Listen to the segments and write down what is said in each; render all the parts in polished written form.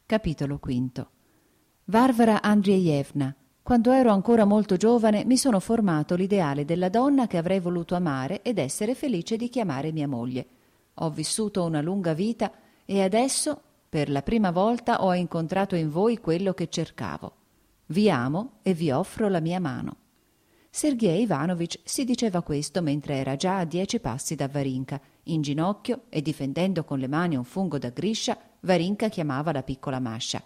Capitolo V. Varvara Andrieyevna, quando ero ancora molto giovane mi sono formato l'ideale della donna che avrei voluto amare ed essere felice di chiamare mia moglie. Ho vissuto una lunga vita e adesso, per la prima volta, ho incontrato in voi quello che cercavo. Vi amo e vi offro la mia mano. Sergej Ivanovich si diceva questo mentre era già a 10 passi da Varinka. In ginocchio e difendendo con le mani un fungo da Grisha, Varinka chiamava la piccola Masha.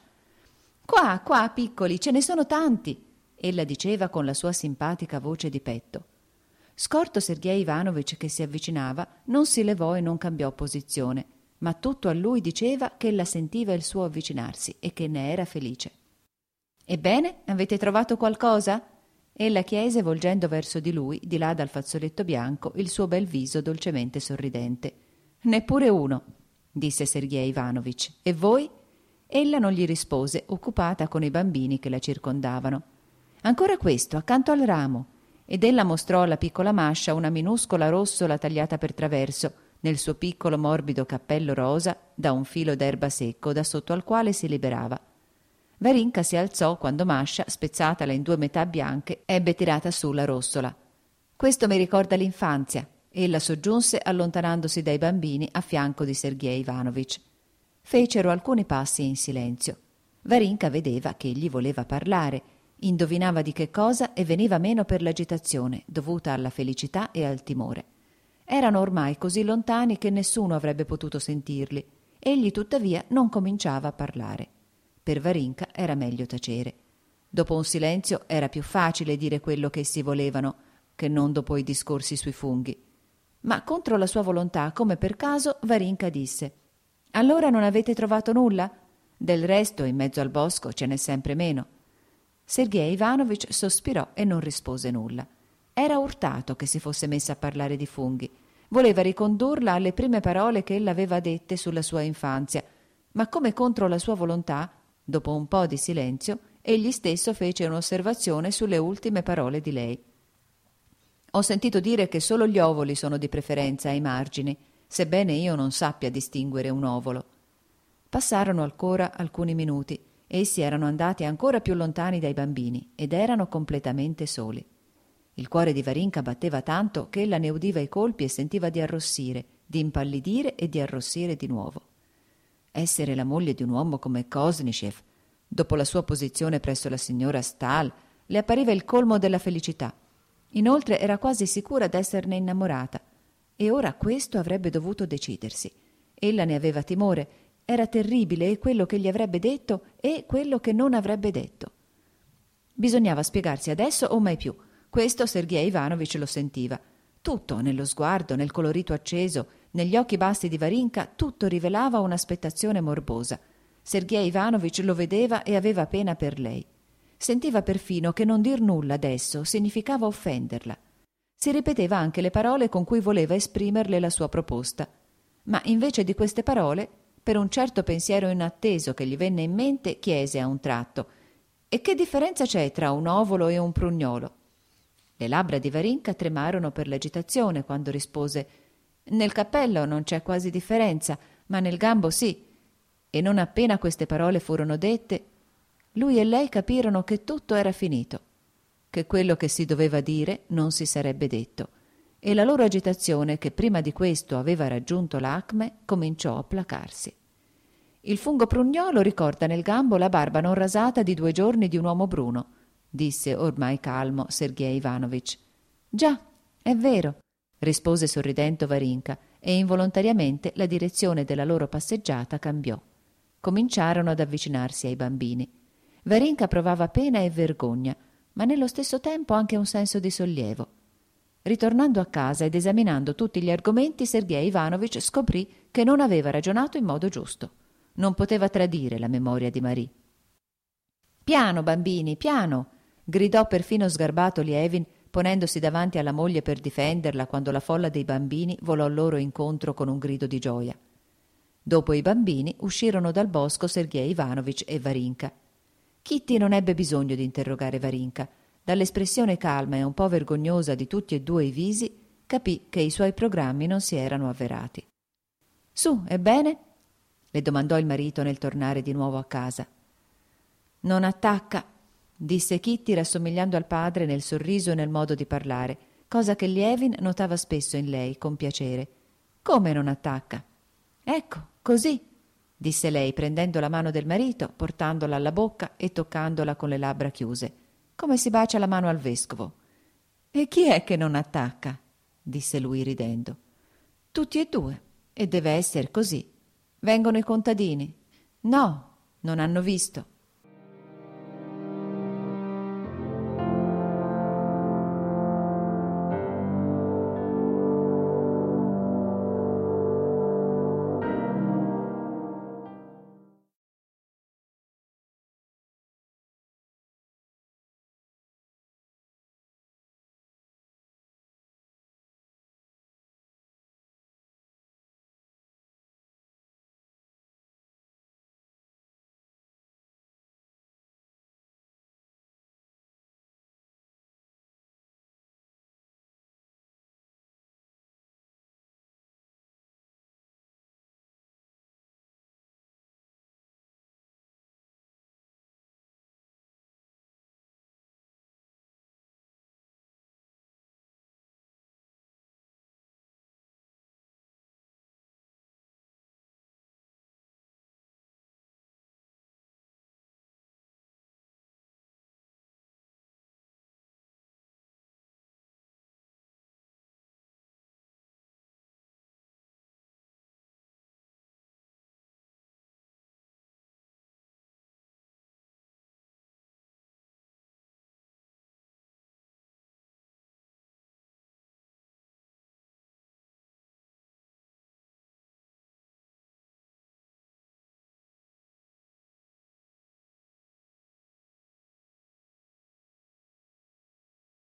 «Qua, qua, piccoli, ce ne sono tanti!» ella diceva con la sua simpatica voce di petto. Scorto Sergej Ivanovich che si avvicinava, non si levò e non cambiò posizione, ma tutto a lui diceva che ella sentiva il suo avvicinarsi e che ne era felice. «Ebbene, avete trovato qualcosa?» ella chiese volgendo verso di lui, di là dal fazzoletto bianco, il suo bel viso dolcemente sorridente. «Neppure uno», disse Sergej Ivanovich. «E voi?» Ella non gli rispose, occupata con i bambini che la circondavano. «Ancora questo, accanto al ramo», ed ella mostrò alla piccola Masha una minuscola rossola tagliata per traverso, nel suo piccolo morbido cappello rosa, da un filo d'erba secco da sotto al quale si liberava. Varinka si alzò quando Masha, spezzatala in 2 metà bianche, ebbe tirata su la rossola. «Questo mi ricorda l'infanzia», ella soggiunse allontanandosi dai bambini a fianco di Sergej Ivanovich. Fecero alcuni passi in silenzio. Varinka vedeva che egli voleva parlare, indovinava di che cosa e veniva meno per l'agitazione dovuta alla felicità e al timore. Erano ormai così lontani che nessuno avrebbe potuto sentirli. Egli tuttavia non cominciava a parlare. Per Varinka era meglio tacere. Dopo un silenzio era più facile dire quello che essi volevano che non dopo i discorsi sui funghi. Ma contro la sua volontà, come per caso, Varinka disse: «Allora non avete trovato nulla? Del resto in mezzo al bosco ce n'è sempre meno». Sergej Ivanovich sospirò e non rispose nulla. Era urtato che si fosse messa a parlare di funghi. Voleva ricondurla alle prime parole che ella aveva dette sulla sua infanzia, ma come contro la sua volontà, dopo un po' di silenzio, egli stesso fece un'osservazione sulle ultime parole di lei. «Ho sentito dire che solo gli ovoli sono di preferenza ai margini, sebbene io non sappia distinguere un ovolo». Passarono ancora alcuni minuti. Essi erano andati ancora più lontani dai bambini ed erano completamente soli. Il cuore di Varinka batteva tanto che ella ne udiva i colpi e sentiva di arrossire, di impallidire e di arrossire di nuovo. Essere la moglie di un uomo come Koznishev, dopo la sua posizione presso la signora Stahl, le appariva il colmo della felicità. Inoltre era quasi sicura d'esserne innamorata. E ora questo avrebbe dovuto decidersi. Ella ne aveva timore. Era terribile e quello che gli avrebbe detto e quello che non avrebbe detto. Bisognava spiegarsi adesso o mai più. Questo Sergej Ivanovich lo sentiva. Tutto, nello sguardo, nel colorito acceso, negli occhi bassi di Varinka, tutto rivelava un'aspettazione morbosa. Sergej Ivanovich lo vedeva e aveva pena per lei. Sentiva perfino che non dir nulla adesso significava offenderla. Si ripeteva anche le parole con cui voleva esprimerle la sua proposta. Ma invece di queste parole, per un certo pensiero inatteso che gli venne in mente, chiese a un tratto: «E che differenza c'è tra un ovolo e un prugnolo?» Le labbra di Varinka tremarono per l'agitazione quando rispose: «Nel cappello non c'è quasi differenza, ma nel gambo sì». E non appena queste parole furono dette, lui e lei capirono che tutto era finito, che quello che si doveva dire non si sarebbe detto, e la loro agitazione, che prima di questo aveva raggiunto l'acme, cominciò a placarsi. «Il fungo prugnolo ricorda nel gambo la barba non rasata di 2 giorni di un uomo bruno», disse ormai calmo Sergej Ivanovich. «Già, è vero», rispose sorridendo Varinka, e involontariamente la direzione della loro passeggiata cambiò. Cominciarono ad avvicinarsi ai bambini. Varinka provava pena e vergogna, ma nello stesso tempo anche un senso di sollievo. Ritornando a casa ed esaminando tutti gli argomenti, Sergej Ivanovich scoprì che non aveva ragionato in modo giusto. Non poteva tradire la memoria di Marie. «Piano, bambini, piano!» gridò perfino sgarbato Lievin, ponendosi davanti alla moglie per difenderla quando la folla dei bambini volò loro incontro con un grido di gioia. Dopo i bambini uscirono dal bosco Sergej Ivanovich e Varinka. Kitty non ebbe bisogno di interrogare Varinka. Dall'espressione calma e un po' vergognosa di tutti e 2 i visi, capì che i suoi programmi non si erano avverati. «Su, ebbene?» le domandò il marito nel tornare di nuovo a casa. Non attacca, disse Kitty rassomigliando al padre nel sorriso e nel modo di parlare, cosa che Lievin notava spesso in lei con piacere. Come non attacca? Ecco, così, disse lei prendendo la mano del marito, portandola alla bocca e toccandola con le labbra chiuse, come si bacia la mano al vescovo. E chi è che non attacca? Disse lui ridendo. Tutti e due, e deve essere così. Vengono i contadini. No, non hanno visto.